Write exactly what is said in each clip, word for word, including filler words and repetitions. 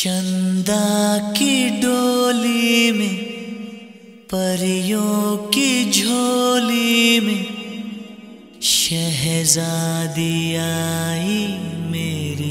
चंदा की डोली में परियों की झोली में शहजादी आई मेरी।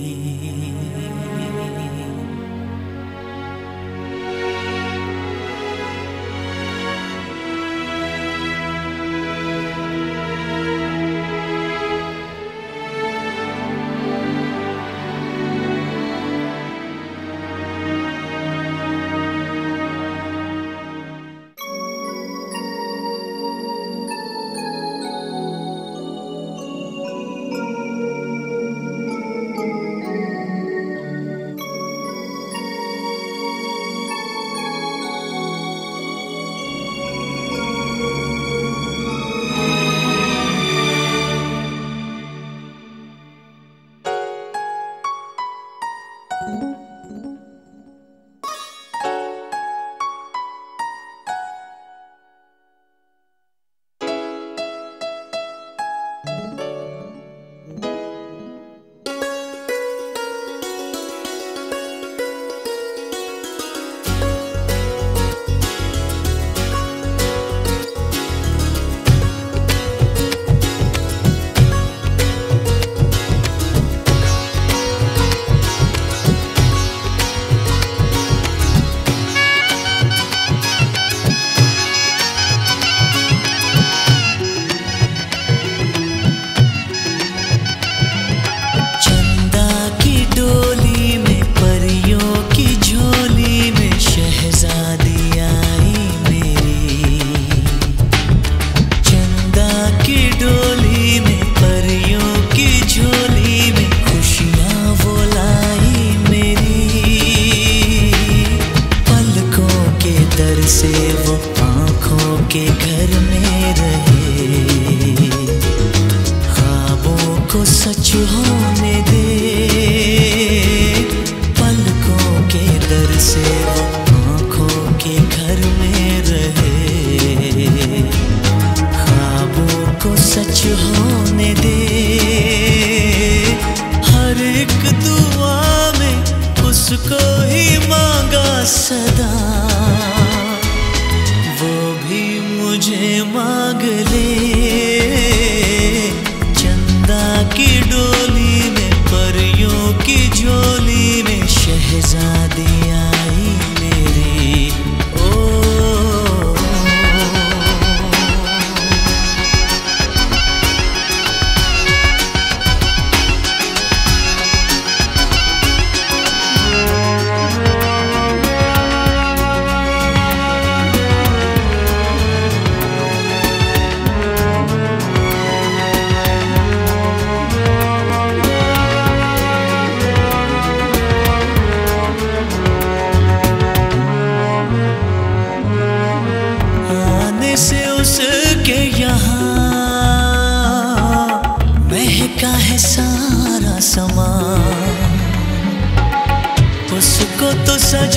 उसको तो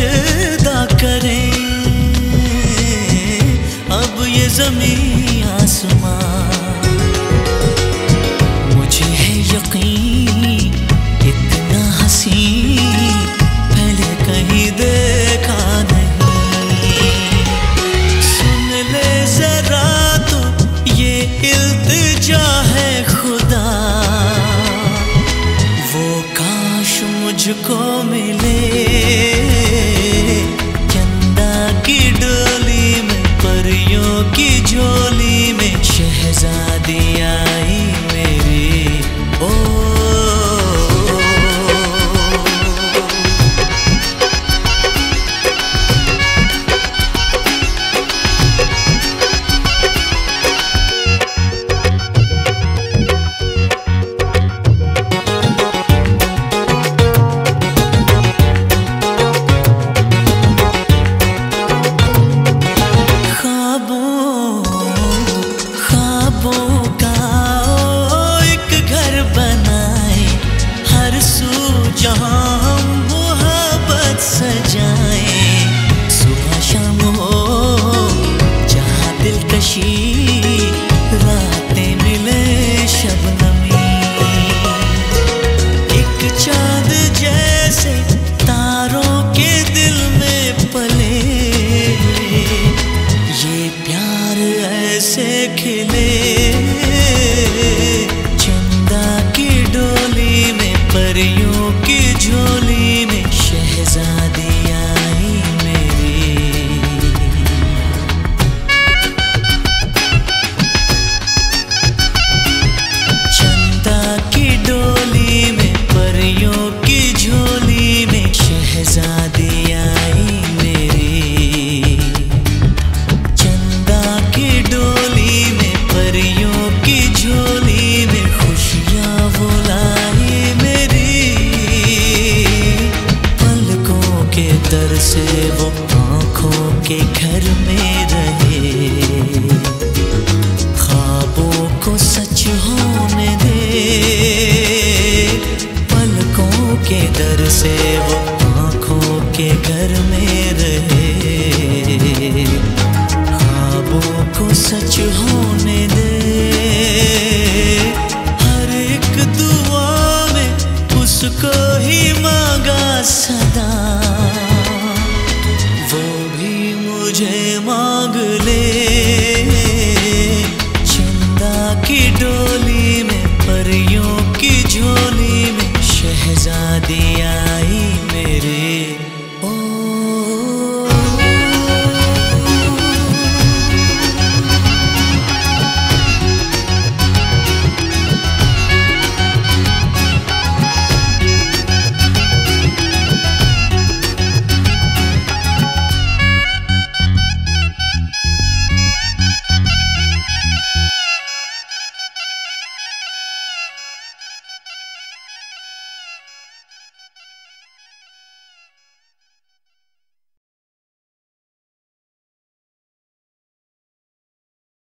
सजदा करें अब ये ज़मीं आसमां। मुझे है यकीन इतना हसीन पहले कहीं देखा नहीं। सुन ले जरा तो ये इल्तिजा है खुदा, वो काश मुझको मिले चंदा की डोली में परियों की झोली में शहजादी आई मेरी। ओ ख्वाबों शहजादी आई मेरी। चंदा की डोली में परियों की झोली में खुशियाँ वो लाई मेरी। पलकों के दर से वो आँखों के घर में रहे। ख्वाबों को सच होने दे, पलकों के दर से वो आँखों के घर में रहे। ख्वाबों को सच होने दे।